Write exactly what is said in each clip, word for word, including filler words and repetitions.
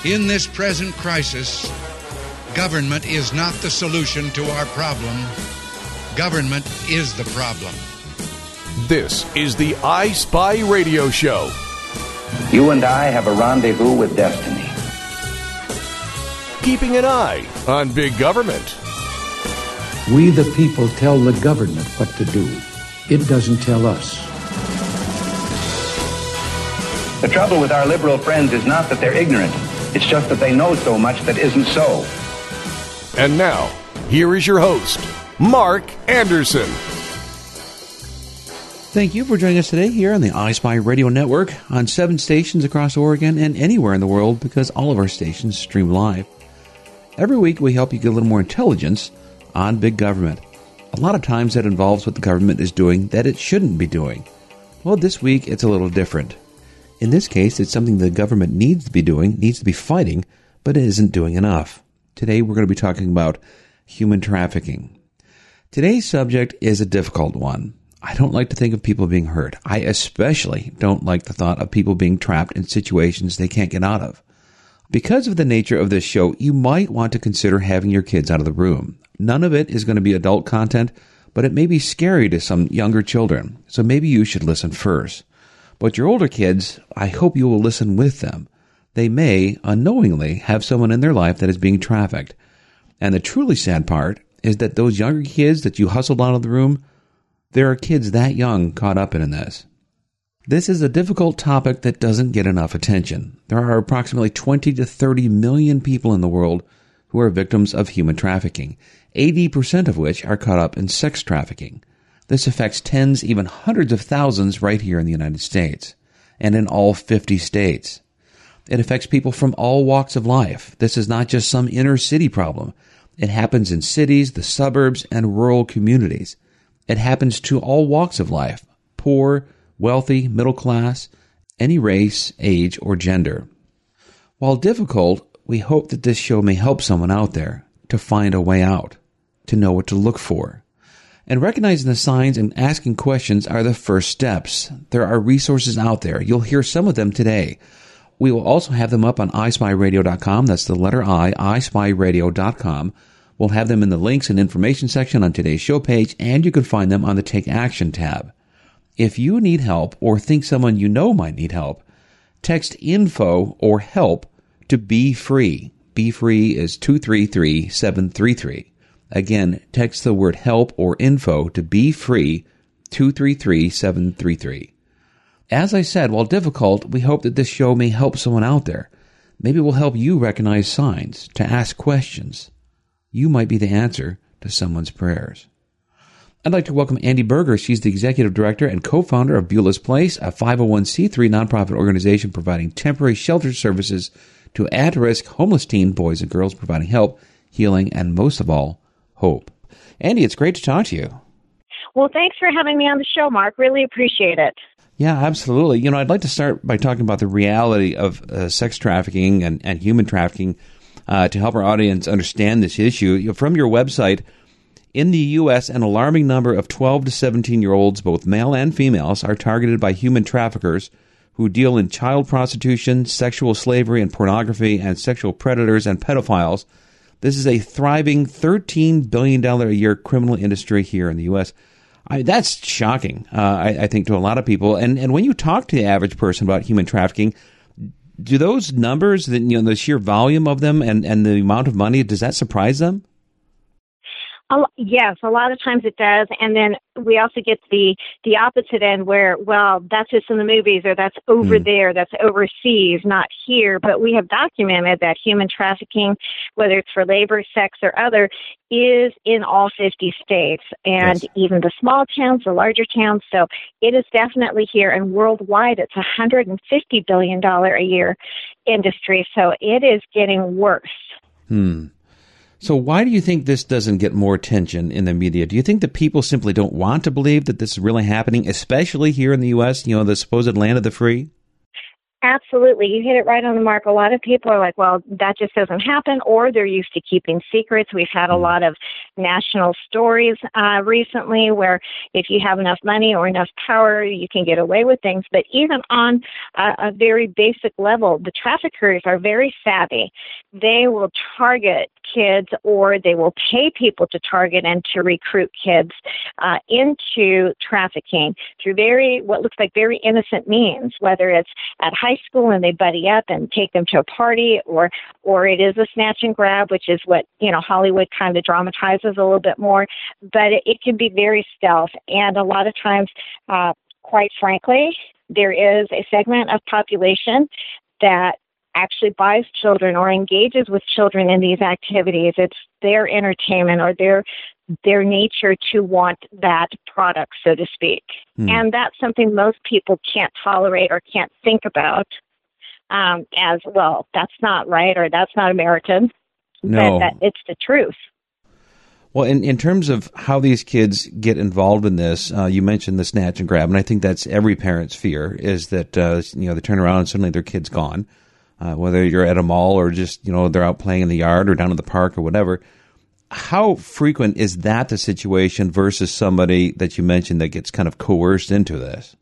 In this present crisis, government is not the solution to our problem. Government is the problem. This is the I Spy Radio Show. You and I have a rendezvous with destiny. Keeping an eye on big government. We the people tell the government what to do. It doesn't tell us. The trouble with our liberal friends is not that they're ignorant. It's just that they know so much that isn't so. And now, here is your host, Mark Anderson. Thank you for joining us today here on the I Spy Radio Network on seven stations across Oregon and anywhere in the world, because all of our stations stream live. Every week we help you get a little more intelligence on big government. A lot of times that involves what the government is doing that it shouldn't be doing. Well, this week it's a little different. In this case, it's something the government needs to be doing, needs to be fighting, but it isn't doing enough. Today we're going to be talking about human trafficking. Today's subject is a difficult one. I don't like to think of people being hurt. I especially don't like the thought of people being trapped in situations they can't get out of. Because of the nature of this show, you might want to consider having your kids out of the room. None of it is going to be adult content, but it may be scary to some younger children, so maybe you should listen first. But your older kids, I hope you will listen with them. They may, unknowingly, have someone in their life that is being trafficked. And the truly sad part is that those younger kids that you hustled out of the room, there are kids that young caught up in this. This is a difficult topic that doesn't get enough attention. There are approximately twenty to thirty million people in the world who are victims of human trafficking, eighty percent of which are caught up in sex trafficking. This affects tens, even hundreds of thousands right here in the United States and in all fifty states. It affects people from all walks of life. This is not just some inner city problem. It happens in cities, the suburbs, and rural communities. It happens to all walks of life, poor, wealthy, middle class, any race, age, or gender. While difficult, we hope that this show may help someone out there to find a way out, to know what to look for. And recognizing the signs and asking questions are the first steps. There are resources out there. You'll hear some of them today. We will also have them up on i spy radio dot com. That's the letter I, i spy radio dot com. We'll have them in the links and information section on today's show page, and you can find them on the Take Action tab. If you need help or think someone you know might need help, text info or help to Be Free. Be Free is two three three, seven three three. Again, text the word help or info to Be Free, two three three, seven three three. As I said, while difficult, we hope that this show may help someone out there. Maybe it will help you recognize signs, to ask questions. You might be the answer to someone's prayers. I'd like to welcome Andy Berger. She's the executive director and co-founder of Beulah's Place, a five oh one c three nonprofit organization providing temporary shelter services to at-risk homeless teen boys and girls, providing help, healing, and most of all, hope. Andy, it's great to talk to you. Well, thanks for having me on the show, Mark. Really appreciate it. Yeah, absolutely. You know, I'd like to start by talking about the reality of uh, sex trafficking and, and human trafficking uh, to help our audience understand this issue. You know, from your website, in the U S, an alarming number of twelve to seventeen-year-olds, both male and females, are targeted by human traffickers who deal in child prostitution, sexual slavery and pornography, and sexual predators and pedophiles. This is a thriving thirteen billion dollars a year criminal industry here in the U S. I, that's shocking, uh, I, I think, to a lot of people. And and when you talk to the average person about human trafficking, do those numbers, the, you know, the sheer volume of them and, and the amount of money, does that surprise them? A, yes, a lot of times it does. And then we also get the, the opposite end where, well, that's just in the movies, or that's over mm. there, that's overseas, not here. But we have documented that human trafficking, whether it's for labor, sex, or other, is in all fifty states, and yes. even the small towns, the larger towns. So it is definitely here, and worldwide it's a one hundred fifty billion dollars a year industry. So it is getting worse. Hmm. So why do you think this doesn't get more attention in the media? Do you think that people simply don't want to believe that this is really happening, especially here in the U S, you know, the supposed land of the free? Absolutely. You hit it right on the mark. A lot of people are like, well, that just doesn't happen, or they're used to keeping secrets. We've had a lot of national stories uh, recently where if you have enough money or enough power, you can get away with things. But even on a, a very basic level, the traffickers are very savvy. They will target kids, or they will pay people to target and to recruit kids uh, into trafficking through very, what looks like very innocent means, whether it's at high school and they buddy up and take them to a party, or or it is a snatch and grab, which is what, you know, Hollywood kind of dramatizes a little bit more. But it, it can be very stealth, and a lot of times, uh, quite frankly, there is a segment of population that actually buys children or engages with children in these activities. It's their entertainment or their their nature to want that product, so to speak. Hmm. And that's something most people can't tolerate or can't think about um, as, well, that's not right or that's not American. No. But that, it's the truth. Well, in, in terms of how these kids get involved in this, uh, you mentioned the snatch and grab, and I think that's every parent's fear, is that uh, you know they turn around and suddenly their kid's gone, uh, whether you're at a mall or just, you know, they're out playing in the yard or down at the park or whatever. How frequent is that the situation versus somebody that you mentioned that gets kind of coerced into this?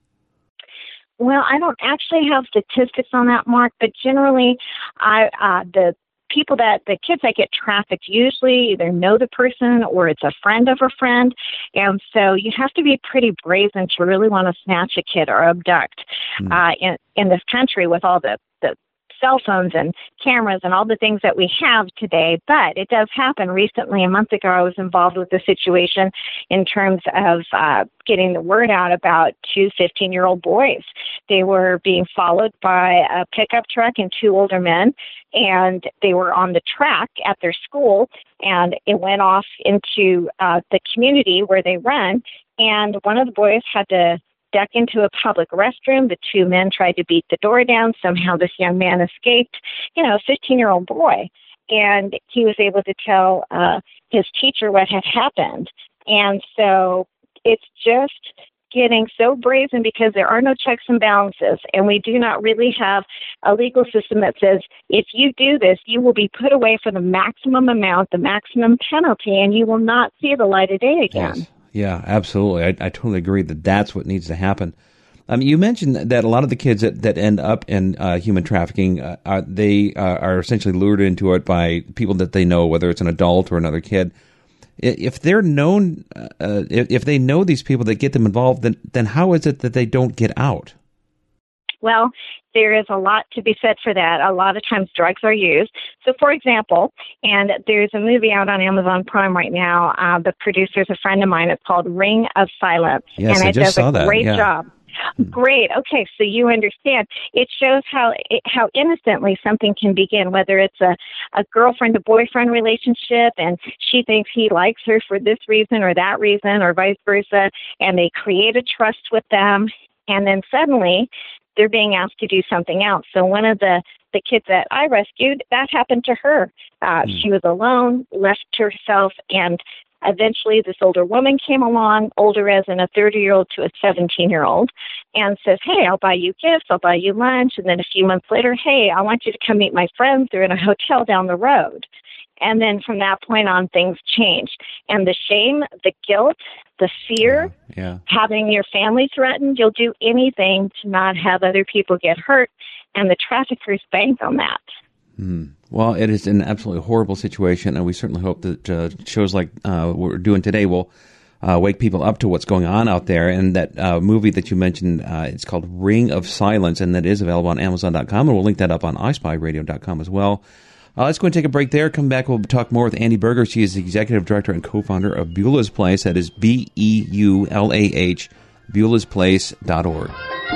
Well, I don't actually have statistics on that, Mark, but generally, I uh, the people that, the kids that get trafficked usually either know the person or it's a friend of a friend. And so you have to be pretty brazen to really want to snatch a kid or abduct mm. uh, in, in this country with all the, the cell phones and cameras and all the things that we have today. But it does happen. Recently, a month ago, I was involved with the situation in terms of uh, getting the word out about two fifteen-year-old boys. They were being followed by a pickup truck and two older men, and they were on the track at their school, and it went off into uh, the community where they run, and one of the boys had to duck into a public restroom. The two men tried to beat the door down. Somehow this young man escaped, you know, a fifteen-year-old boy, and he was able to tell uh, his teacher what had happened. And so it's just getting so brazen because there are no checks and balances, and we do not really have a legal system that says if you do this, you will be put away for the maximum amount, the maximum penalty, and you will not see the light of day again. Yes. Yeah, absolutely. I, I totally agree that that's what needs to happen. Um, you mentioned that a lot of the kids that, that end up in uh, human trafficking, uh, are, they uh, are essentially lured into it by people that they know, whether it's an adult or another kid. If they're known, uh, if, if they know these people that get them involved, then then how is it that they don't get out? Well, there is a lot to be said for that. A lot of times drugs are used. So, for example, and there's a movie out on Amazon Prime right now. Uh, the producer is a friend of mine. It's called Ring of Silence. Yes, and I it just does saw a that. great yeah. job. Great. Okay, so you understand. It shows how how innocently something can begin, whether it's a, a girlfriend to boyfriend relationship and she thinks he likes her for this reason or that reason or vice versa, and they create a trust with them, and then suddenly they're being asked to do something else. So one of the, the kids that I rescued, that happened to her. Uh, mm. She was alone, left to herself, and eventually this older woman came along, older as in a thirty-year-old to a seventeen-year-old, and says, hey, I'll buy you gifts, I'll buy you lunch. And then a few months later, hey, I want you to come meet my friends. They're in a hotel down the road. And then from that point on, things changed. And the shame, the guilt, the fear, yeah, yeah. having your family threatened, you'll do anything to not have other people get hurt. And the traffickers bank on that. Hmm. Well, it is an absolutely horrible situation, and we certainly hope that uh, shows like uh, we're doing today will uh, wake people up to what's going on out there. And that uh, movie that you mentioned, uh, it's called Ring of Silence, and that is available on Amazon dot com, and we'll link that up on i spy radio dot com as well. Uh, let's go and take a break there. Come back, we'll talk more with Andi Berger. She is the executive director and co-founder of Beulah's Place. That is B E U L A H, Beulah's Place dot org.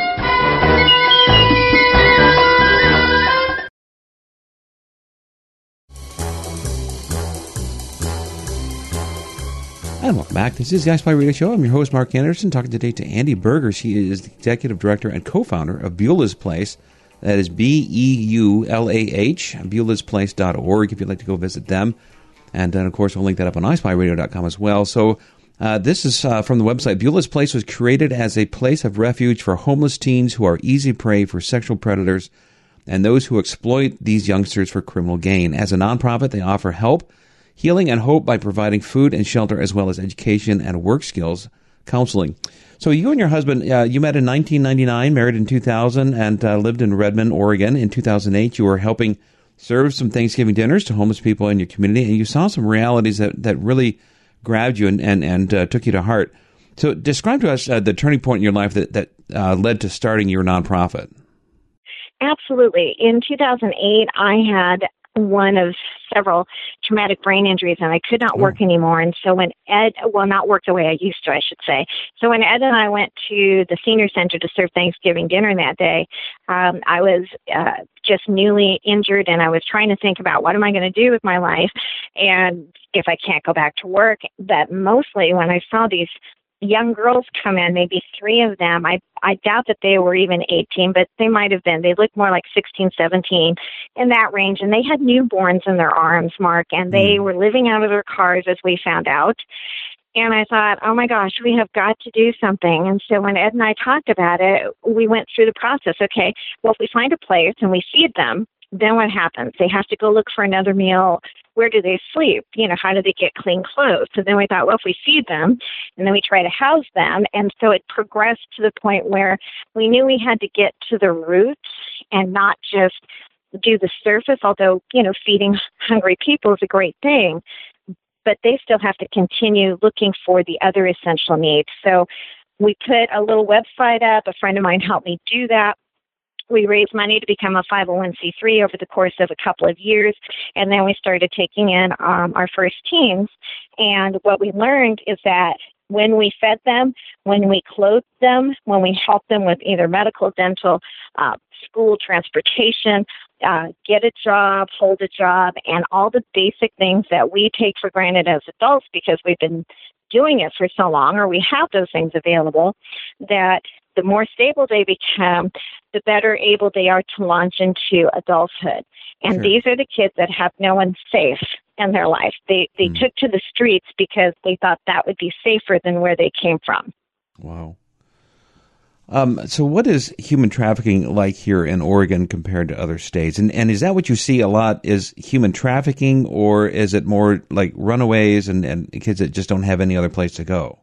And welcome back. This is the I Spy Radio Show. I'm your host, Mark Anderson, talking today to Andi Berger. She is the executive director and co-founder of Beulah's Place. That is B E U L A H, Beulah's Place dot org, if you'd like to go visit them. And then, of course, we'll link that up on i spy radio dot com as well. So Uh, this is uh, from the website. Beulah's Place was created as a place of refuge for homeless teens who are easy prey for sexual predators and those who exploit these youngsters for criminal gain. As a nonprofit, they offer help, healing, and hope by providing food and shelter, as well as education and work skills counseling. So you and your husband, uh, you met in nineteen ninety-nine, married in two thousand, and uh, lived in Redmond, Oregon. In two thousand eight, you were helping serve some Thanksgiving dinners to homeless people in your community, and you saw some realities that, that really grabbed you and, and, and uh, took you to heart. So describe to us uh, the turning point in your life that, that uh, led to starting your nonprofit. Absolutely. In two thousand eight, I had one of several traumatic brain injuries, and I could not work anymore. And so when Ed, well, not work the way I used to, I should say. So when Ed and I went to the senior center to serve Thanksgiving dinner that day, um, I was uh, just newly injured, and I was trying to think about what am I going to do with my life, and if I can't go back to work. But mostly when I saw these young girls come in, maybe three of them. I I doubt that they were even eighteen, but they might have been. They looked more like sixteen, seventeen, in that range. And they had newborns in their arms, Mark, and they were living out of their cars, as we found out. And I thought, oh, my gosh, we have got to do something. And so when Ed and I talked about it, we went through the process. Okay, well, if we find a place and we feed them, then what happens? They have to go look for another meal. Where do they sleep? You know, how do they get clean clothes? So then we thought, well, if we feed them, and then we try to house them. And so it progressed to the point where we knew we had to get to the roots and not just do the surface, although, you know, feeding hungry people is a great thing. But they still have to continue looking for the other essential needs. So we put a little website up. A friend of mine helped me do that. We raised money to become a five oh one c three over the course of a couple of years, and then we started taking in um, our first teens. And what we learned is that when we fed them, when we clothed them, when we helped them with either medical, dental, uh, school, transportation, uh, get a job, hold a job, and all the basic things that we take for granted as adults because we've been doing it for so long, or we have those things available, that the more stable they become, the better able they are to launch into adulthood. And sure. These are the kids that have no one safe in their life. They they mm. took to the streets because they thought that would be safer than where they came from. Wow. Um, so what is human trafficking like here in Oregon compared to other states? And and is that what you see a lot, is human trafficking, or is it more like runaways and, and kids that just don't have any other place to go?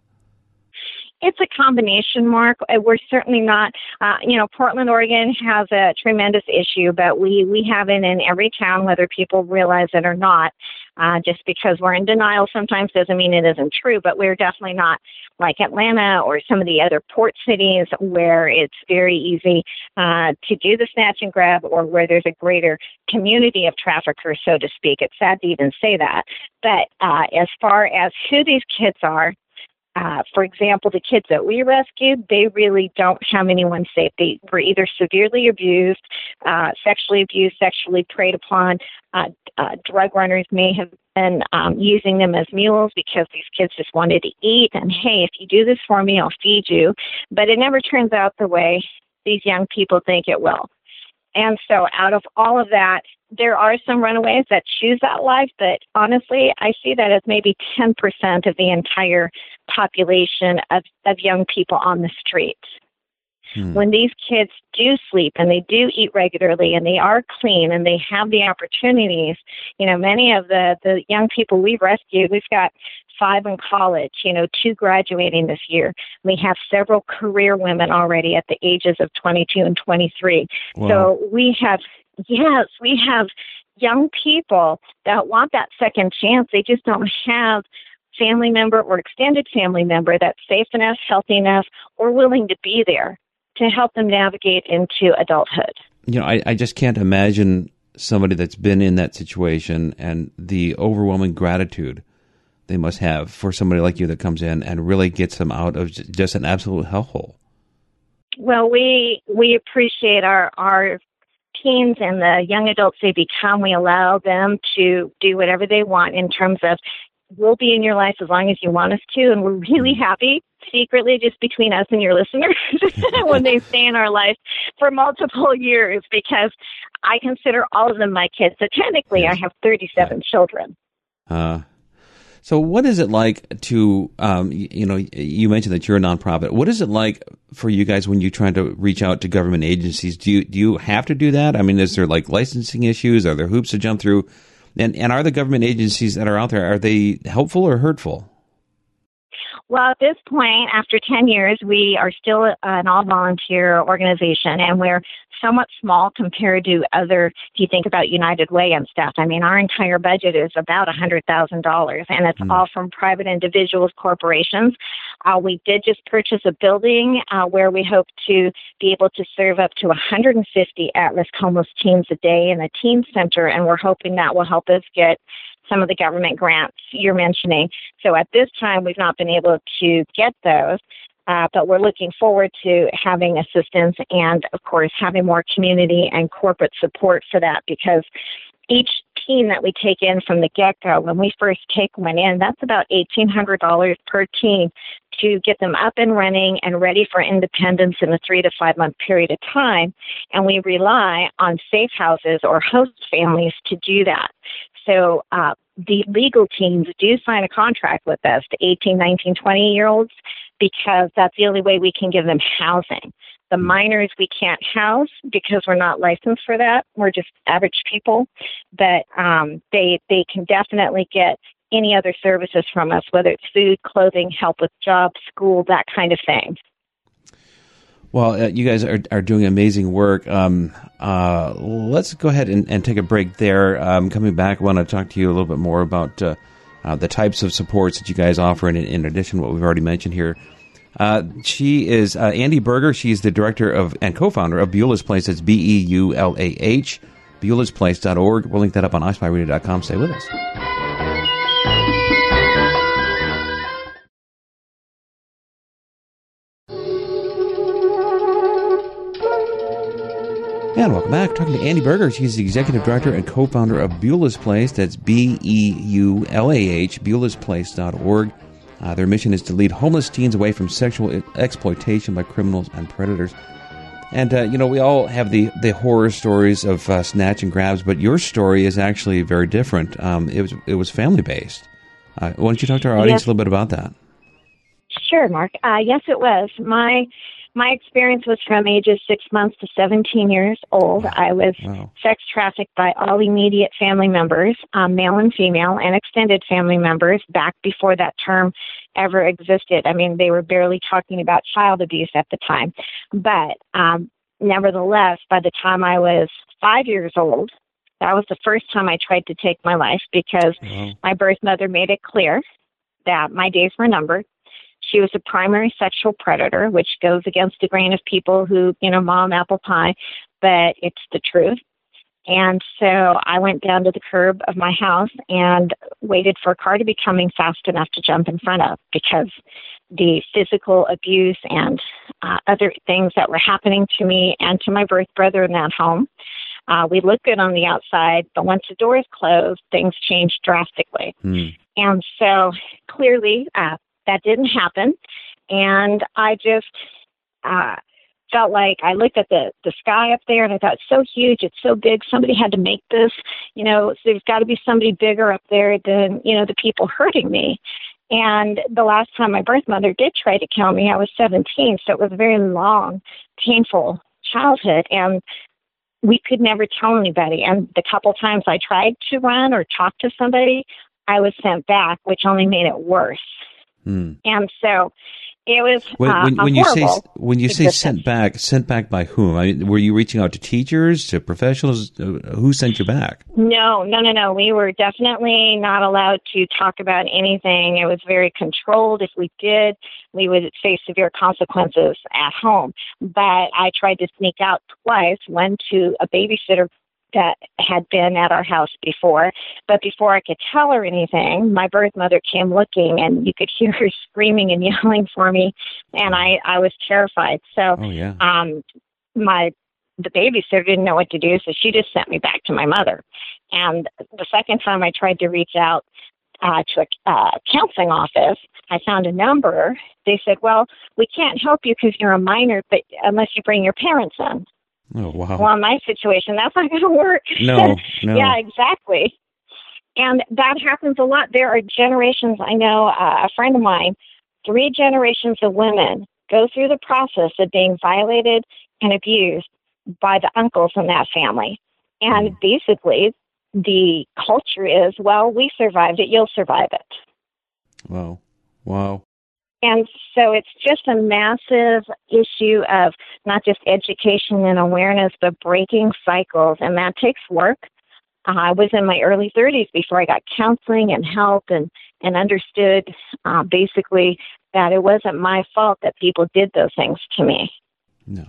It's a combination, Mark. We're certainly not, uh, you know, Portland, Oregon has a tremendous issue, but we, we have it in every town, whether people realize it or not. Uh, just because we're in denial sometimes doesn't mean it isn't true, but we're definitely not like Atlanta or some of the other port cities where it's very easy uh, to do the snatch and grab, or where there's a greater community of traffickers, so to speak. It's sad to even say that. But uh, as far as who these kids are, Uh, for example, the kids that we rescued, they really don't have anyone safe. They were either severely abused, uh, sexually abused, sexually preyed upon. Uh, uh, drug runners may have been um, using them as mules because these kids just wanted to eat. And, hey, if you do this for me, I'll feed you. But it never turns out the way these young people think it will. And so out of all of that, there are some runaways that choose that life, but honestly, I see that as maybe ten percent of the entire population of, of young people on the streets. Hmm. When these kids do sleep and they do eat regularly and they are clean and they have the opportunities, you know, many of the, the young people we've rescued, we've got five in college, you know, two graduating this year. We have several career women already at the ages of twenty-two and twenty-three. Wow. So we have, yes, we have young people that want that second chance. They just don't have family member or extended family member that's safe enough, healthy enough, or willing to be there to help them navigate into adulthood. You know, I, I just can't imagine somebody that's been in that situation and the overwhelming gratitude they must have for somebody like you that comes in and really gets them out of just an absolute hellhole. Well, we we appreciate our, our teens and the young adults they become. We allow them to do whatever they want in terms of, we'll be in your life as long as you want us to, and we're really happy, secretly, just between us and your listeners, when they stay in our life for multiple years, because I consider all of them my kids. So technically, yes. I have thirty-seven children. Uh So what is it like to, um, you, you know, you mentioned that you're a nonprofit. What is it like for you guys when you're trying to reach out to government agencies? Do you, do you have to do that? I mean, is there like licensing issues? Are there hoops to jump through? And, and are the government agencies that are out there, are they helpful or hurtful? Well, at this point, after ten years, we are still an all-volunteer organization, and we're somewhat small compared to other, if you think about United Way and stuff. I mean, our entire budget is about one hundred thousand dollars, and it's mm. all from private individuals, corporations. Uh, we did just purchase a building uh, where we hope to be able to serve up to one hundred fifty at-risk homeless teens a day in a teen center, and we're hoping that will help us get some of the government grants you're mentioning. So at this time, we've not been able to get those, uh, but we're looking forward to having assistance and, of course, having more community and corporate support for that, because each teen that we take in from the get-go, when we first take one in, that's about eighteen hundred dollars per teen to get them up and running and ready for independence in a three to five month period of time. And we rely on safe houses or host families to do that. So uh, the legal teams do sign a contract with us, the eighteen, nineteen, twenty-year-olds, because that's the only way we can give them housing. The minors we can't house because we're not licensed for that. We're just average people. But um, they they can definitely get any other services from us, whether it's food, clothing, help with jobs, school, that kind of thing. Well, uh, you guys are, are doing amazing work. Um, uh, let's go ahead and, and take a break there. Um, coming back, I want to talk to you a little bit more about uh, uh, the types of supports that you guys offer, in, in addition to what we've already mentioned here. Uh, she is uh, Andy Berger. She's the director of and co-founder of Beulah's Place. That's B E U L A H, Beulahs Place dot org. We'll link that up on i spy radio dot com. Stay with us. And welcome back. Talking to Andy Berger. She's the executive director and co-founder of Beulah's Place. That's B E U L A H, Beulahs Place dot org. Uh, their mission is to lead homeless teens away from sexual exploitation by criminals and predators. And, uh, you know, we all have the, the horror stories of uh, snatch and grabs, but your story is actually very different. Um, it was it was family-based. Uh, why don't you talk to our audience yes. a little bit about that? Sure, Mark. Uh, yes, it was. My my experience was from ages six months to seventeen years old. Wow. I was wow. sex trafficked by all immediate family members, um, male and female, and extended family members back before that term ever existed. I mean, they were barely talking about child abuse at the time. But um, nevertheless, by the time I was five years old, that was the first time I tried to take my life, because wow. my birth mother made it clear that my days were numbered. She was a primary sexual predator, which goes against the grain of people who, you know, mom, apple pie, but it's the truth. And so I went down to the curb of my house and waited for a car to be coming fast enough to jump in front of, because the physical abuse and uh, other things that were happening to me and to my birth brother in that home. Uh, we looked good on the outside, but once the doors closed, things changed drastically. Hmm. And so clearly uh, that didn't happen. And I just uh, felt like I looked at the, the sky up there and I thought, it's so huge, it's so big, somebody had to make this. You know, so there's got to be somebody bigger up there than, you know, the people hurting me. And the last time my birth mother did try to kill me, I was seventeen. So it was a very long, painful childhood. And we could never tell anybody. And the couple times I tried to run or talk to somebody, I was sent back, which only made it worse. Mm. And so it was when, uh, when, when a you say when you existence. say sent back, sent back by whom? I mean, were you reaching out to teachers, to professionals? Who sent you back? No, no, no, no. We were definitely not allowed to talk about anything. It was very controlled. If we did, we would face severe consequences at home. But I tried to sneak out twice, one to a babysitter that had been at our house before. But before I could tell her anything, my birth mother came looking, and you could hear her screaming and yelling for me, and I, I was terrified. So oh, yeah. um, my the babysitter didn't know what to do, so she just sent me back to my mother. And the second time I tried to reach out uh, to a uh, counseling office, I found a number. They said, well, we can't help you because you're a minor, but unless you bring your parents in. Oh, wow. Well, in my situation, that's not going to work. No, no. Yeah, exactly. And that happens a lot. There are generations, I know uh, a friend of mine, three generations of women go through the process of being violated and abused by the uncles in that family. And basically, the culture is, well, we survived it, you'll survive it. Wow. Wow. And so it's just a massive issue of not just education and awareness, but breaking cycles. And that takes work. Uh, I was in my early thirties before I got counseling and help and, and understood uh, basically that it wasn't my fault that people did those things to me. No.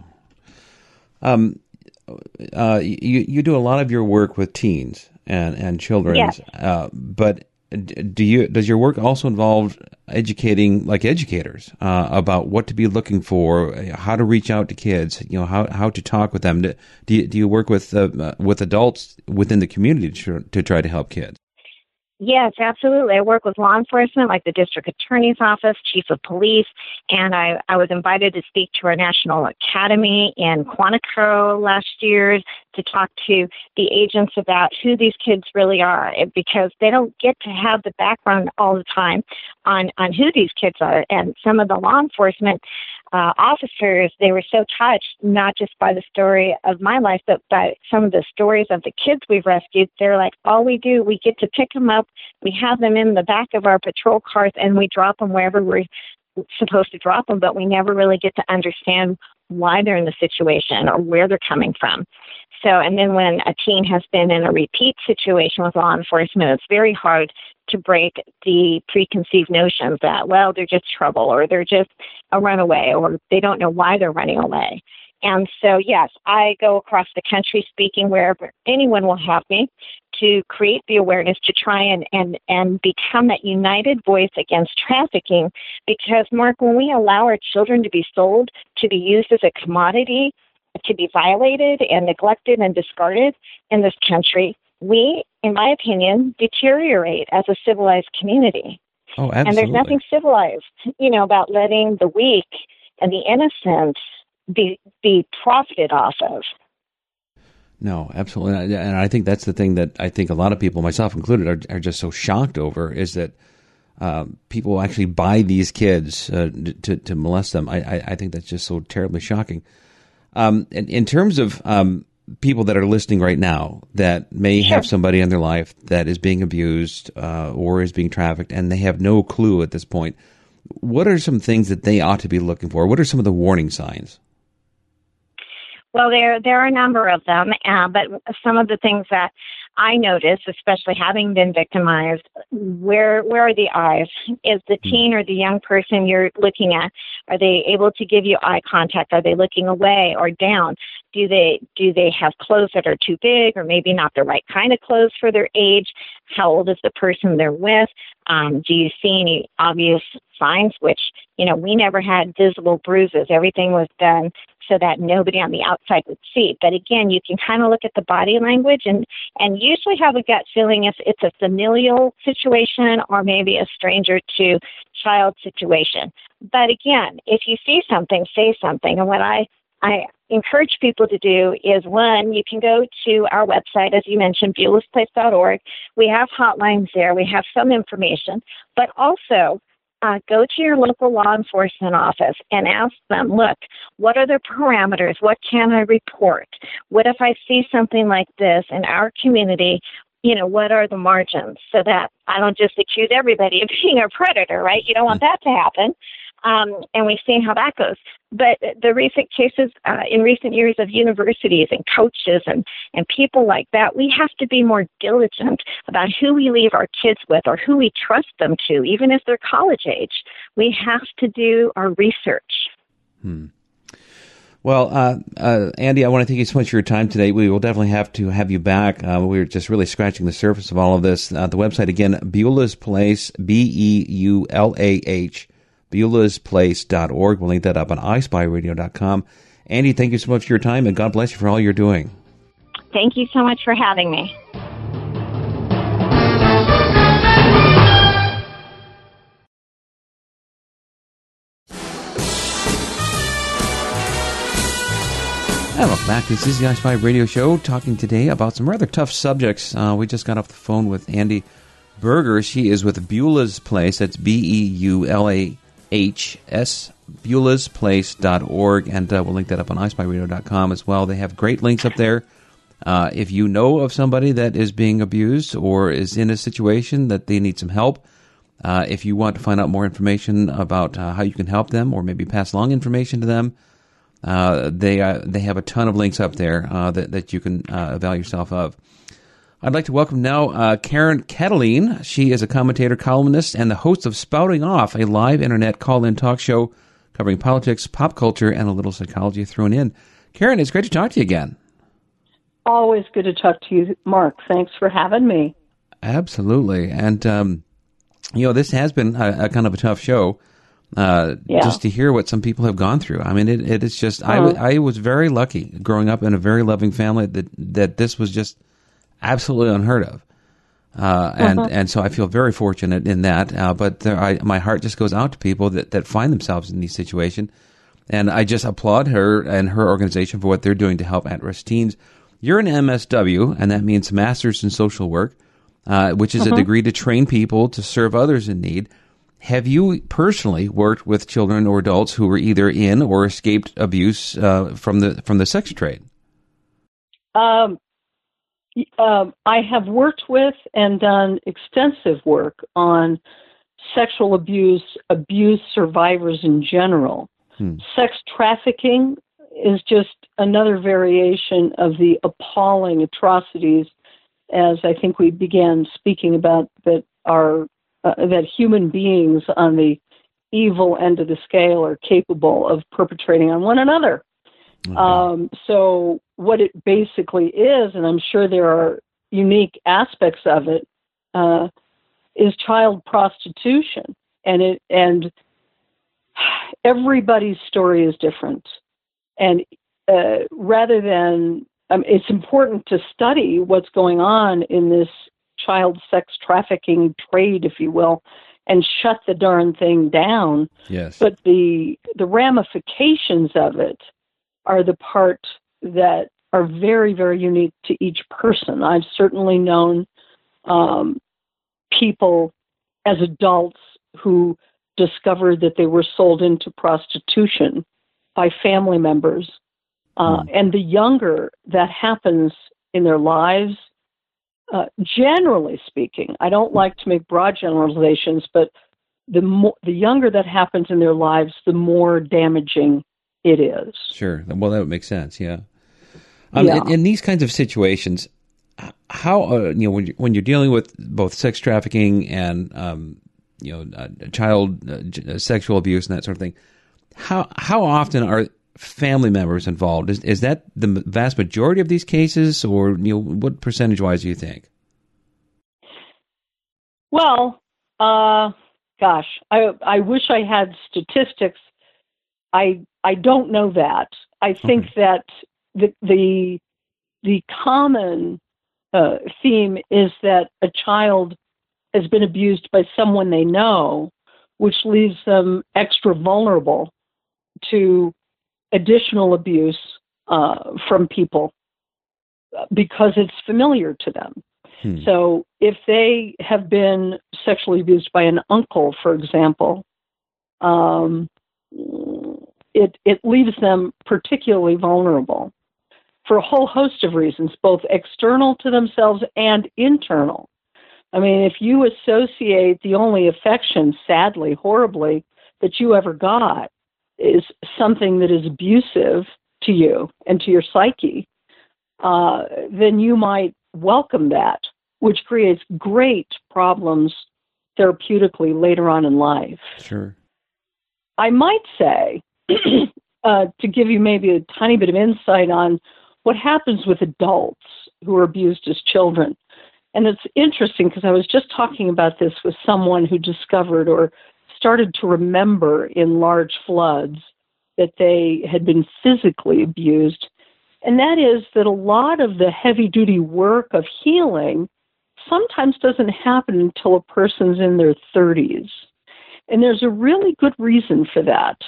Um, uh, you, you do a lot of your work with teens and, and children. Yes. Uh, but do you, does your work also involve educating, like educators, uh, about what to be looking for, how to reach out to kids, you know, how, how to talk with them? Do, do you, do you work with, uh, with adults within the community to, to try to help kids? Yes, absolutely. I work with law enforcement, like the district attorney's office, chief of police, and I, I was invited to speak to our national academy in Quantico last year to talk to the agents about who these kids really are, because they don't get to have the background all the time on, on who these kids are. And some of the law enforcement uh, officers, they were so touched, not just by the story of my life, but by some of the stories of the kids we've rescued. They're like, all we do, we get to pick them up, we have them in the back of our patrol cars, and we drop them wherever we're supposed to drop them, but we never really get to understand why they're in the situation or where they're coming from. So, and then when a teen has been in a repeat situation with law enforcement, it's very hard to break the preconceived notions that, well, they're just trouble, or they're just a runaway, or they don't know why they're running away. And so, yes, I go across the country speaking wherever anyone will have me to create the awareness to try and, and, and become that united voice against trafficking. Because, Mark, when we allow our children to be sold, to be used as a commodity, to be violated and neglected and discarded in this country, we, in my opinion, deteriorate as a civilized community. Oh, absolutely. And there's nothing civilized, you know, about letting the weak and the innocent be be profited off of. No, absolutely. And I think that's the thing that I think a lot of people, myself included, are, are just so shocked over, is that uh, people actually buy these kids uh, to, to molest them. I, I, I think that's just so terribly shocking. Um, in, in terms of um, people that are listening right now that may Sure. have somebody in their life that is being abused uh, or is being trafficked, and they have no clue at this point, what are some things that they ought to be looking for? What are some of the warning signs? Well, there there are a number of them, uh, but some of the things that I notice, especially having been victimized, where where are the eyes? Is the teen or the young person you're looking at, are they able to give you eye contact? Are they looking away or down? Do they do they have clothes that are too big, or maybe not the right kind of clothes for their age? How old is the person they're with? Um, do you see any obvious signs? Which, you know, we never had visible bruises. Everything was done so that nobody on the outside would see. But again, you can kind of look at the body language and, and usually have a gut feeling if it's a familial situation or maybe a stranger to child situation. But again, if you see something, say something. And what I, I encourage people to do is, one, you can go to our website, as you mentioned, Beulah's Place dot org. We have hotlines there. We have some information. But also, Uh, go to your local law enforcement office and ask them, look, what are the parameters? What can I report? What if I see something like this in our community? You know, what are the margins, so that I don't just accuse everybody of being a predator, right? You don't want that to happen. Um, and we've seen how that goes. But the recent cases uh, in recent years of universities and coaches and, and people like that, we have to be more diligent about who we leave our kids with or who we trust them to, even if they're college age. We have to do our research. Hmm. Well, uh, uh, Andy, I want to thank you so much for your time today. We will definitely have to have you back. Uh, we're just really scratching the surface of all of this. Uh, the website, again, Beulah's Place, B E U L A H, Beulah's Place dot org. We'll link that up on i spy radio dot com. Andy, thank you so much for your time, and God bless you for all you're doing. Thank you so much for having me. And welcome back. This is the I Spy Radio Show, talking today about some rather tough subjects. Uh, we just got off the phone with Andy Berger. She is with Beulah's Place. That's B E U L A H S, beulahs place dot org, and uh, we'll link that up on i spy radio dot com as well. They have great links up there. Uh, if you know of somebody that is being abused or is in a situation that they need some help, uh, if you want to find out more information about uh, how you can help them or maybe pass along information to them, Uh, they uh, they have a ton of links up there uh, that, that you can uh, avail yourself of. I'd like to welcome now uh, Karen Kataline. She is a commentator, columnist, and the host of Spouting Off, a live internet call-in talk show covering politics, pop culture, and a little psychology thrown in. Karen, it's great to talk to you again. Always good to talk to you, Mark. Thanks for having me. Absolutely. And, um, you know, this has been a, a kind of a tough show. Uh, yeah. Just to hear what some people have gone through. I mean, it, it is just, uh-huh. I, I was very lucky growing up in a very loving family that, that this was just absolutely unheard of. Uh, and, uh-huh. and so I feel very fortunate in that. Uh, but there, I, my heart just goes out to people that, that find themselves in these situations. And I just applaud her and her organization for what they're doing to help at-risk teens. You're an M S W, and that means Masters in Social Work, uh, which is uh-huh. a degree to train people to serve others in need. Have you personally worked with children or adults who were either in or escaped abuse uh, from the from the sex trade? Um, uh, I have worked with and done extensive work on sexual abuse, abuse survivors in general. Hmm. Sex trafficking is just another variation of the appalling atrocities, as I think we began speaking about, that are Uh, that human beings on the evil end of the scale are capable of perpetrating on one another. Okay. Um, so what it basically is, and I'm sure there are unique aspects of it, uh, is child prostitution. And it and everybody's story is different. And uh, rather than, um, it's important to study what's going on in this child sex trafficking trade, if you will, and shut the darn thing down. Yes. But the the ramifications of it are the part that are very, very unique to each person. I've certainly known um, people as adults who discovered that they were sold into prostitution by family members. Uh, mm. And the younger that happens in their lives, Uh, generally speaking, I don't like to make broad generalizations, but the more, the younger that happens in their lives, the more damaging it is. Sure. Well, that would make sense. Yeah. Um, yeah. In, in these kinds of situations, how uh, you know when you're, when you're dealing with both sex trafficking and um, you know uh, child uh, sexual abuse and that sort of thing, how how often are family members involved? Is is that the vast majority of these cases, or you know, what percentage-wise do you think? Well, uh, gosh, I I wish I had statistics. I I don't know that. I think okay. that the the the common uh, theme is that a child has been abused by someone they know, which leaves them extra vulnerable to additional abuse uh, from people because it's familiar to them. Hmm. So if they have been sexually abused by an uncle, for example, um, it it leaves them particularly vulnerable for a whole host of reasons, both external to themselves and internal. I mean, if you associate the only affection, sadly, horribly, that you ever got is something that is abusive to you and to your psyche, uh, then you might welcome that, which creates great problems therapeutically later on in life. Sure. I might say, uh, to give you maybe a tiny bit of insight on what happens with adults who are abused as children. And it's interesting because I was just talking about this with someone who discovered or started to remember in large floods that they had been physically abused. And that is that a lot of the heavy-duty work of healing sometimes doesn't happen until a person's in their thirties. And there's a really good reason for that.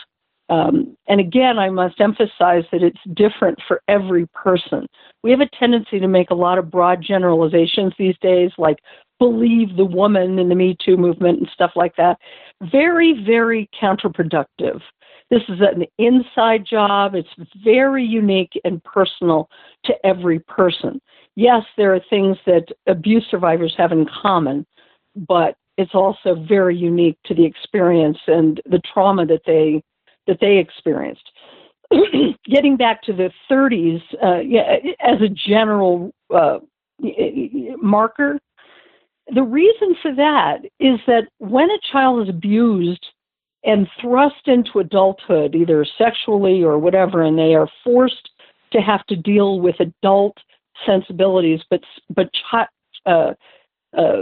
Um, and again, I must emphasize that it's different for every person. We have a tendency to make a lot of broad generalizations these days, like believe the woman in the Me Too movement and stuff like that. Very, very counterproductive. This is an inside job. It's very unique and personal to every person. Yes, there are things that abuse survivors have in common, but it's also very unique to the experience and the trauma that they that they experienced. Getting back to the thirties, uh, yeah, as a general uh, marker, the reason for that is that when a child is abused and thrust into adulthood, either sexually or whatever, and they are forced to have to deal with adult sensibilities, but but uh, uh,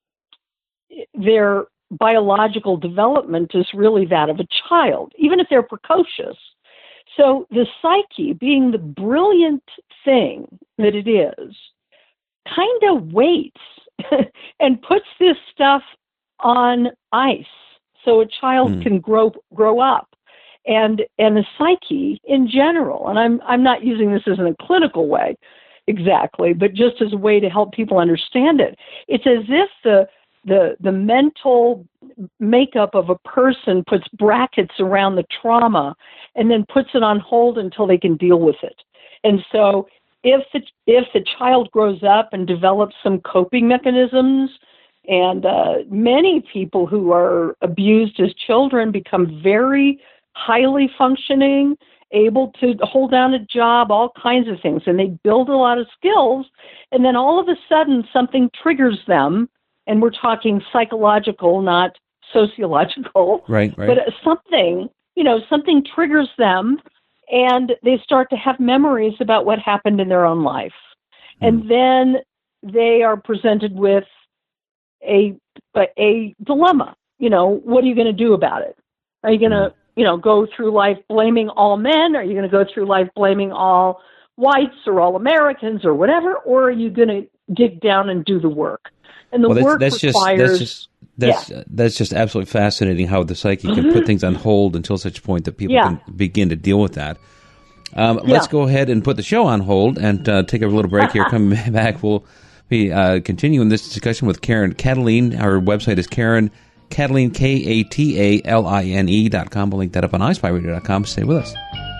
their biological development is really that of a child, even if they're precocious. So the psyche, being the brilliant thing that it is, kind of waits and puts this stuff on ice so a child mm. can grow grow up. And and the psyche in general, and I'm I'm not using this as in a clinical way exactly, but just as a way to help people understand it. It's as if the the the mental makeup of a person puts brackets around the trauma and then puts it on hold until they can deal with it. And so if the, if the child grows up and develops some coping mechanisms, and uh, many people who are abused as children become very highly functioning, able to hold down a job, all kinds of things, and they build a lot of skills, and then all of a sudden something triggers them, and we're talking psychological, not sociological, right, right. but something, you know, something triggers them, and they start to have memories about what happened in their own life. Mm. And then they are presented with a, a, a dilemma. You know, what are you going to do about it? Are you going to, mm. you know, go through life blaming all men? Are you going to go through life blaming all whites or all Americans or whatever? Or are you going to dig down and do the work? And the well, that's, work that's requires... Just, that's just, that's, yeah. that's just absolutely fascinating how the psyche can mm-hmm. put things on hold until such point that people yeah. can begin to deal with that. Um, yeah. Let's go ahead and put the show on hold and uh, take a little break here. Coming back, we'll be uh, continuing this discussion with Karen Kataline. Our website is Karen Kataline, K A T A L I N E dot com. We'll link that up on i spy radio dot com. Stay with us.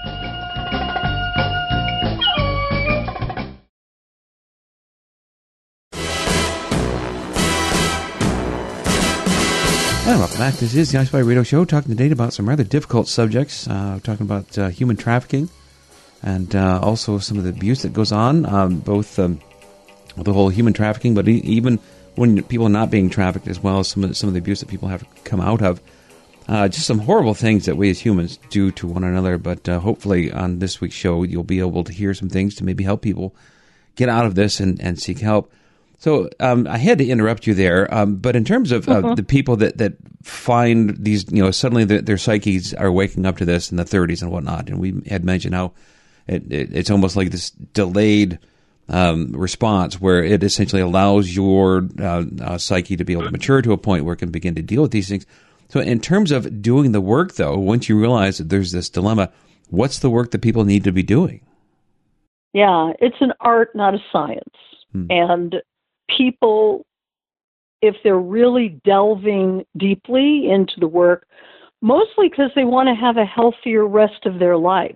And welcome back. This is the iSpy Radio Show, talking today about some rather difficult subjects. Uh, talking about uh, human trafficking and uh, also some of the abuse that goes on, um, both um, the whole human trafficking, but e- even when people are not being trafficked as well, some of the, some of the abuse that people have come out of. Uh, just some horrible things that we as humans do to one another, but uh, hopefully on this week's show you'll be able to hear some things to maybe help people get out of this and, and seek help. So um, I had to interrupt you there, um, but in terms of uh, mm-hmm. the people that, that find these, you know, suddenly the, their psyches are waking up to this in the thirties and whatnot, and we had mentioned how it, it, it's almost like this delayed um, response where it essentially allows your uh, uh, psyche to be able to mature to a point where it can begin to deal with these things. So in terms of doing the work, though, once you realize that there's this dilemma, what's the work that people need to be doing? Yeah, it's an art, not a science. Hmm. And people, if they're really delving deeply into the work, mostly because they want to have a healthier rest of their life.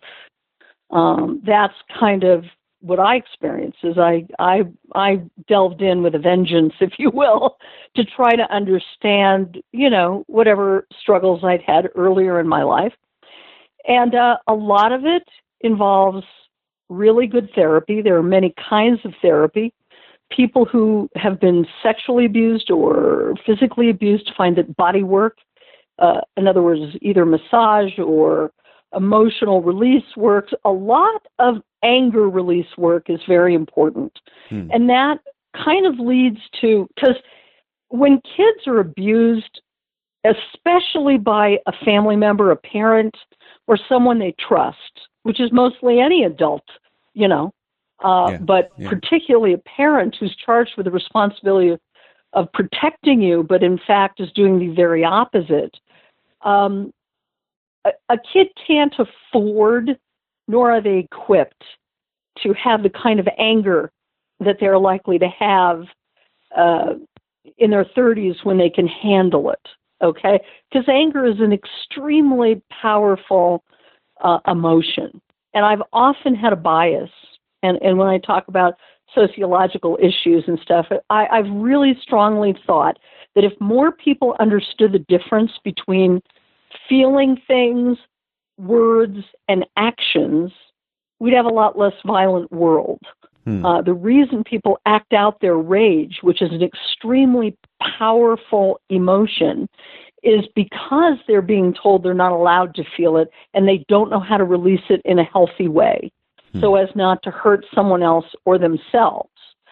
Um, that's kind of what I experienced. Is I, I, I delved in with a vengeance, if you will, to try to understand, you know, whatever struggles I'd had earlier in my life. And uh, a lot of it involves really good therapy. There are many kinds of therapy. People who have been sexually abused or physically abused find that body work, uh, in other words, either massage or emotional release work, a lot of anger release work is very important. Hmm. And that kind of leads to, because when kids are abused, especially by a family member, a parent, or someone they trust, which is mostly any adult, you know, Uh, yeah, but yeah. particularly a parent who's charged with the responsibility of, of protecting you, but in fact is doing the very opposite. Um, a, a kid can't afford, nor are they equipped to have the kind of anger that they're likely to have uh, in their thirties when they can handle it, okay? Because anger is an extremely powerful uh, emotion. And I've often had a bias, and, and when I talk about sociological issues and stuff, I, I've really strongly thought that if more people understood the difference between feeling things, words, and actions, we'd have a lot less violent world. Hmm. Uh, the reason people act out their rage, which is an extremely powerful emotion, is because they're being told they're not allowed to feel it and they don't know how to release it in a healthy way hmm. so as not to hurt someone else or themselves.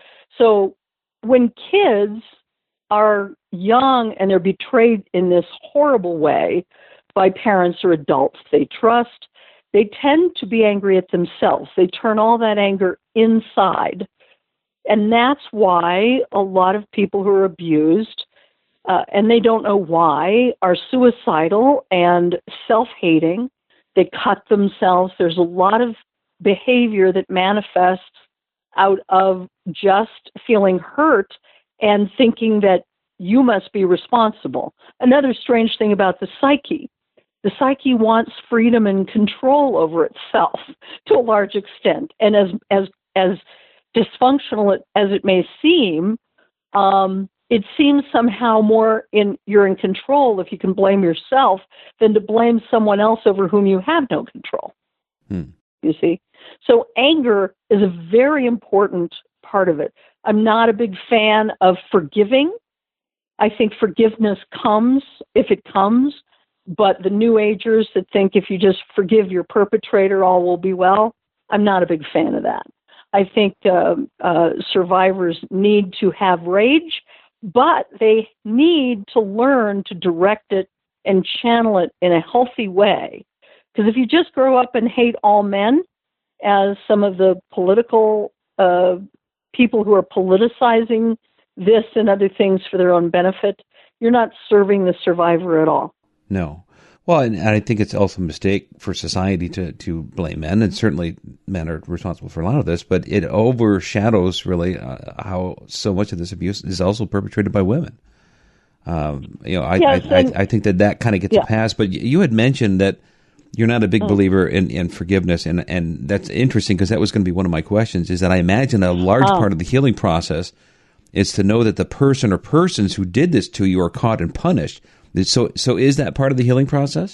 So when kids are young and they're betrayed in this horrible way by parents or adults they trust, they tend to be angry at themselves. They turn all that anger inside. And that's why a lot of people who are abused, uh, and they don't know why, are suicidal and self-hating. They cut themselves. There's a lot of behavior that manifests out of just feeling hurt and thinking that you must be responsible. Another strange thing about the psyche, the psyche wants freedom and control over itself to a large extent. And as as as dysfunctional as it may seem, um, it seems somehow more in you're in control if you can blame yourself than to blame someone else over whom you have no control. Hmm. You see? So anger is a very important part of it. I'm not a big fan of forgiving. I think forgiveness comes if it comes. But the New Agers that think if you just forgive your perpetrator, all will be well, I'm not a big fan of that. I think uh, uh, survivors need to have rage, but they need to learn to direct it and channel it in a healthy way. Because if you just grow up and hate all men, as some of the political uh, people who are politicizing this and other things for their own benefit, you're not serving the survivor at all. No. Well, and I think it's also a mistake for society to, to blame men, and certainly men are responsible for a lot of this, but it overshadows really uh, how so much of this abuse is also perpetrated by women. Um, you know, I, yes, I, I, I think that that kind of gets yeah. a pass, but you had mentioned that you're not a big oh. believer in, in forgiveness, and, and that's interesting because that was going to be one of my questions, is that I imagine a large oh. part of the healing process is to know that the person or persons who did this to you are caught and punished. So, so is that part of the healing process?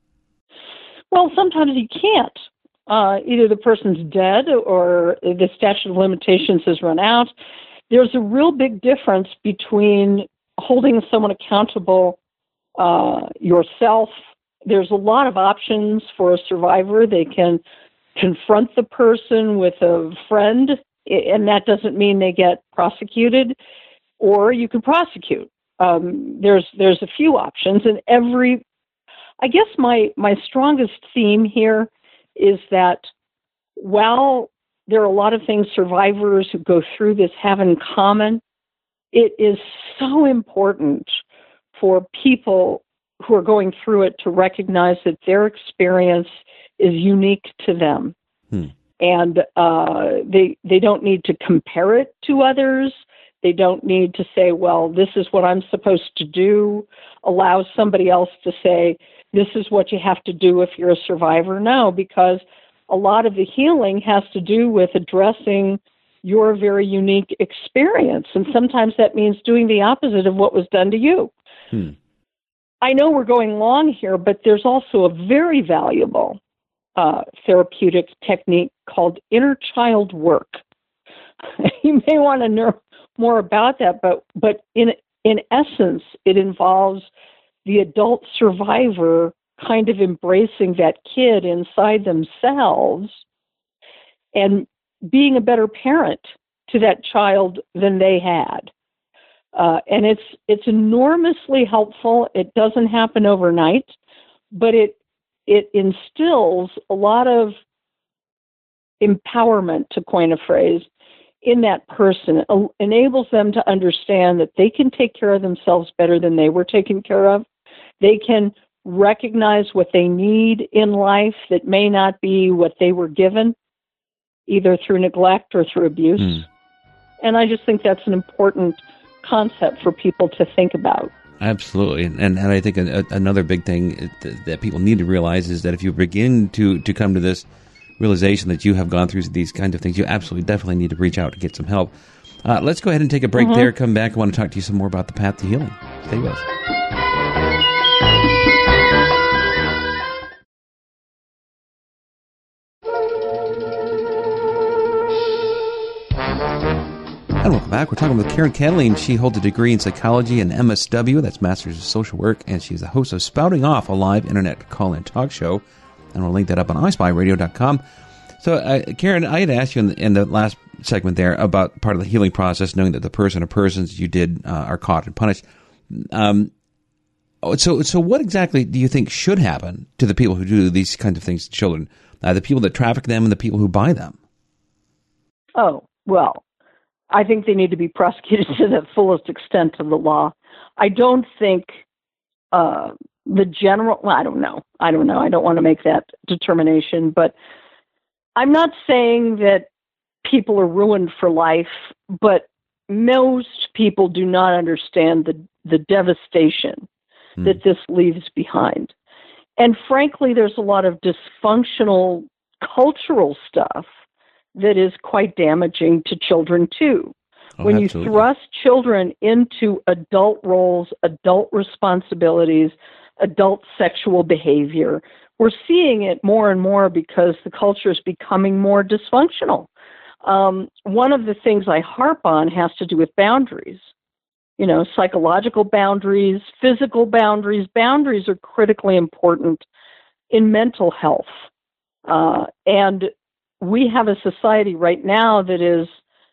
Well, sometimes you can't. Uh, either the person's dead or the statute of limitations has run out. There's a real big difference between holding someone accountable uh, yourself. There's a lot of options for a survivor. They can confront the person with a friend, and that doesn't mean they get prosecuted, or you can prosecute. Um, there's there's a few options, and every, I guess my, my strongest theme here is that while there are a lot of things survivors who go through this have in common, it is so important for people who are going through it to recognize that their experience is unique to them. Hmm. And uh, they they don't need to compare it to others. They don't need to say, well, this is what I'm supposed to do, allow somebody else to say, this is what you have to do if you're a survivor. No, because a lot of the healing has to do with addressing your very unique experience. And sometimes that means doing the opposite of what was done to you. Hmm. I know we're going long here, but there's also a very valuable uh, therapeutic technique called inner child work. You may want to know more about that, but but in in essence, it involves the adult survivor kind of embracing that kid inside themselves and being a better parent to that child than they had. Uh, and it's it's enormously helpful. It doesn't happen overnight, but it it instills a lot of empowerment, to coin a phrase, in that person. It enables them to understand that they can take care of themselves better than they were taken care of. They can recognize what they need in life that may not be what they were given, either through neglect or through abuse. Mm. And I just think that's an important concept for people to think about. Absolutely. And and I think a, a, another big thing that people need to realize is that if you begin to, to come to this realization that you have gone through these kinds of things, you absolutely definitely need to reach out to get some help. Uh, let's go ahead and take a break mm-hmm. there. Come back. I want to talk to you some more about the path to healing. Stay with us. And welcome back. We're talking with Karen Kataline. She holds a degree in psychology and M S W, that's Masters of Social Work, and she's the host of Spouting Off, a live internet call-in talk show. And we'll link that up on i spy radio dot com. So, uh, Karen, I had asked you in the, in the last segment there about part of the healing process, knowing that the person or persons you did uh, are caught and punished. Um, so, so what exactly do you think should happen to the people who do these kinds of things to children, uh, the people that traffic them and the people who buy them? Oh, well, I think they need to be prosecuted to the fullest extent of the law. I don't think uh, the general, well, I don't know. I don't know. I don't want to make that determination, but I'm not saying that people are ruined for life, but most people do not understand the, the devastation hmm. that this leaves behind. And frankly, there's a lot of dysfunctional cultural stuff that is quite damaging to children too. Oh, when absolutely. You thrust children into adult roles, adult responsibilities, adult sexual behavior, we're seeing it more and more because the culture is becoming more dysfunctional. Um, one of the things I harp on has to do with boundaries. You know, psychological boundaries, physical boundaries. Boundaries are critically important in mental health. Uh, and we have a society right now that is,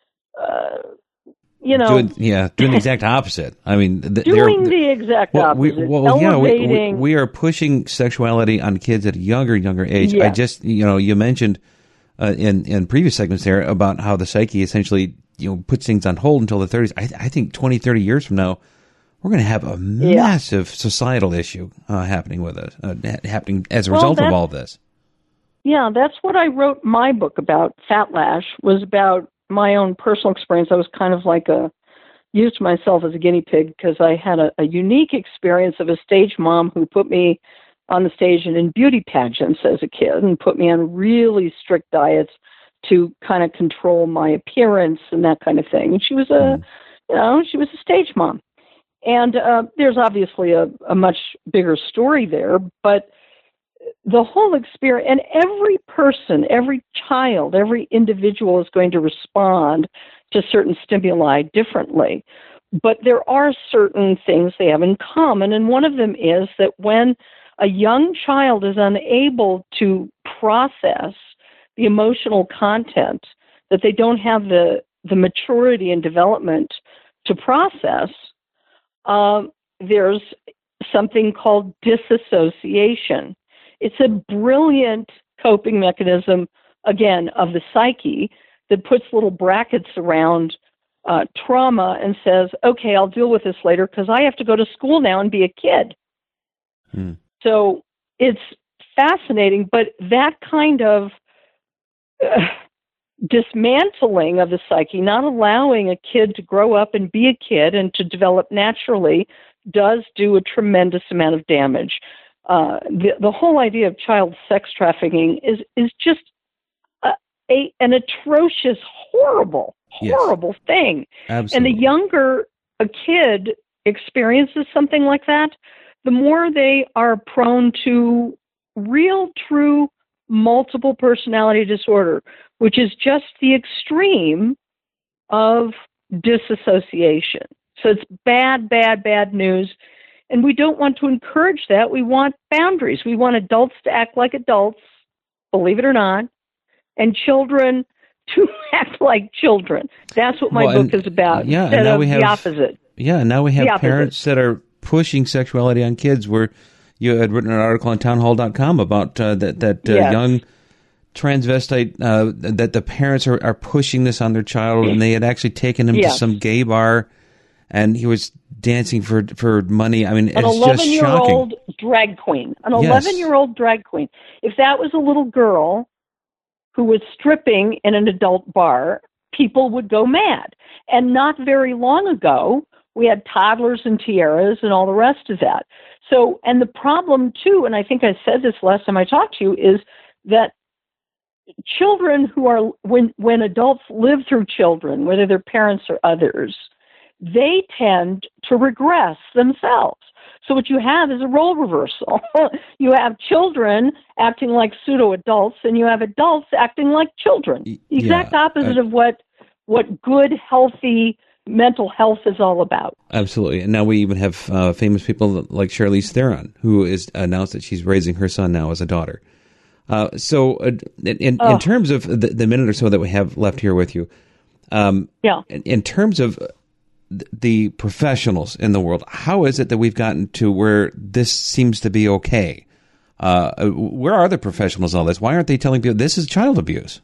uh, you know... Doing, yeah, doing the exact opposite. I mean... Th- doing the exact well, opposite. We, well, yeah, we, we, we are pushing sexuality on kids at a younger, younger age. Yes. I just, you know, you mentioned uh, in, in previous segments there about how the psyche essentially, you know, puts things on hold until the thirties. I, I think twenty, thirty years from now, we're going to have a massive yeah. societal issue uh, happening with us, uh, happening as a result well, of all of this. Yeah, that's what I wrote my book about. Fat Lash was about my own personal experience. I was kind of like a, used myself as a guinea pig because I had a, a unique experience of a stage mom who put me on the stage and in beauty pageants as a kid and put me on really strict diets to kind of control my appearance and that kind of thing. And she was a, mm. you know, she was a stage mom. And uh, there's obviously a, a much bigger story there, but the whole experience, and every person, every child, every individual is going to respond to certain stimuli differently. But there are certain things they have in common, and one of them is that when a young child is unable to process the emotional content, that they don't have the, the maturity and development to process, um, there's something called disassociation. It's a brilliant coping mechanism, again, of the psyche that puts little brackets around uh, trauma and says, okay, I'll deal with this later because I have to go to school now and be a kid. Hmm. So it's fascinating, but that kind of uh, dismantling of the psyche, not allowing a kid to grow up and be a kid and to develop naturally, does do a tremendous amount of damage. Uh, the, the whole idea of child sex trafficking is, is just a, a, an atrocious, horrible, horrible yes. thing. Absolutely. And the younger a kid experiences something like that, the more they are prone to real, true, multiple personality disorder, which is just the extreme of disassociation. So it's bad, bad, bad news. And we don't want to encourage that. We want boundaries. We want adults to act like adults, believe it or not, and children to act like children. That's what my well, book and, is about. Yeah, instead and now of we have, the opposite. Yeah, and now we have parents that are pushing sexuality on kids. Where you had written an article on town hall dot com about uh, that that uh, yes. young transvestite, uh, that the parents are, are pushing this on their child, and they had actually taken him yes. to some gay bar, and he was dancing for for money. I mean, an it's just shocking. eleven-year-old drag queen. An Yes. eleven-year-old drag queen. If that was a little girl who was stripping in an adult bar, people would go mad. And not very long ago, we had toddlers and tiaras and all the rest of that. So, and the problem too, and I think I said this last time I talked to you, is that children who are, when, when adults live through children, whether they're parents or others, they tend to regress themselves. So what you have is a role reversal. You have children acting like pseudo-adults, and you have adults acting like children. The exact yeah, opposite I, of what what good, healthy mental health is all about. Absolutely. And now we even have uh, famous people like Charlize Theron, who has announced that she's raising her son now as a daughter. Uh, so uh, in, oh. in terms of the, the minute or so that we have left here with you, um, yeah. in, in terms of the professionals in the world, how is it that we've gotten to where this seems to be okay? Uh, where are the professionals in all this? Why aren't they telling people this is child abuse?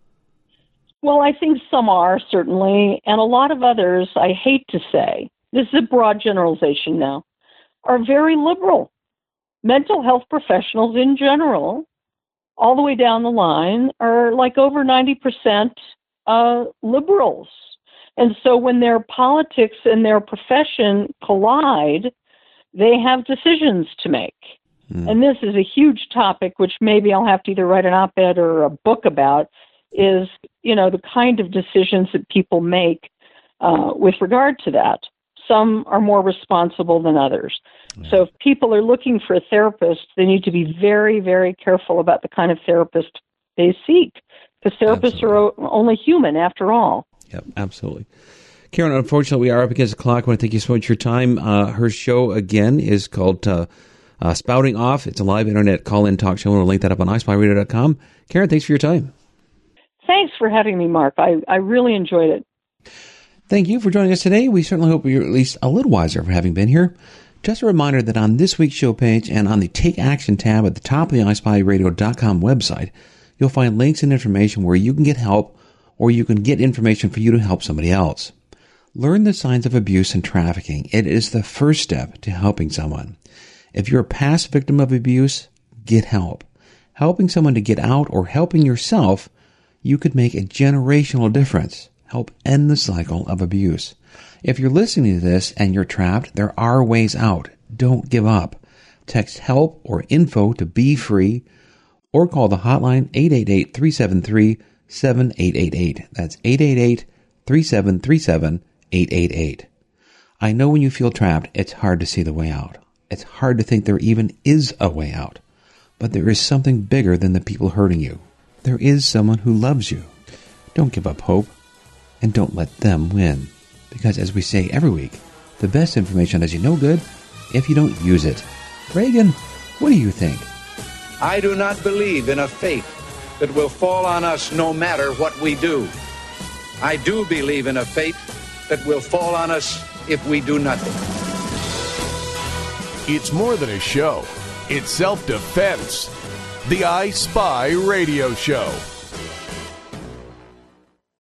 Well, I think some are, certainly, and a lot of others, I hate to say, this is a broad generalization now, are very liberal. Mental health professionals in general, all the way down the line, are like over ninety percent uh, liberals. And so when their politics and their profession collide, they have decisions to make. Mm. And this is a huge topic, which maybe I'll have to either write an op-ed or a book about, is, you know, the kind of decisions that people make uh, with regard to that. Some are more responsible than others. Mm. So if people are looking for a therapist, they need to be very, very careful about the kind of therapist they seek, because therapists Absolutely. Are only human after all. Yep, absolutely. Karen, unfortunately, we are up against the clock. I want to thank you so much for your time. Uh, her show, again, is called uh, uh, Spouting Off. It's a live internet call-in talk show. We'll link that up on i spy radio dot com. Karen, thanks for your time. Thanks for having me, Mark. I, I really enjoyed it. Thank you for joining us today. We certainly hope you're at least a little wiser for having been here. Just a reminder that on this week's show page and on the Take Action tab at the top of the i spy radio dot com website, you'll find links and information where you can get help, or you can get information for you to help somebody else. Learn the signs of abuse and trafficking. It is the first step to helping someone. If you're a past victim of abuse, get help. Helping someone to get out or helping yourself, you could make a generational difference. Help end the cycle of abuse. If you're listening to this and you're trapped, there are ways out. Don't give up. Text HELP or INFO to Be Free, or call the hotline eight eight eight, three seven three, seven eight eight eight. That's eight eight eight, three seven three seven, eight eight eight. I know when you feel trapped, it's hard to see the way out. It's hard to think there even is a way out. But there is something bigger than the people hurting you. There is someone who loves you. Don't give up hope, and don't let them win. Because as we say every week, the best information does you no good if you don't use it. Reagan, what do you think? I do not believe in a fate that will fall on us no matter what we do. I do believe in a fate that will fall on us if we do nothing. It's more than a show. It's self-defense. The I Spy Radio Show.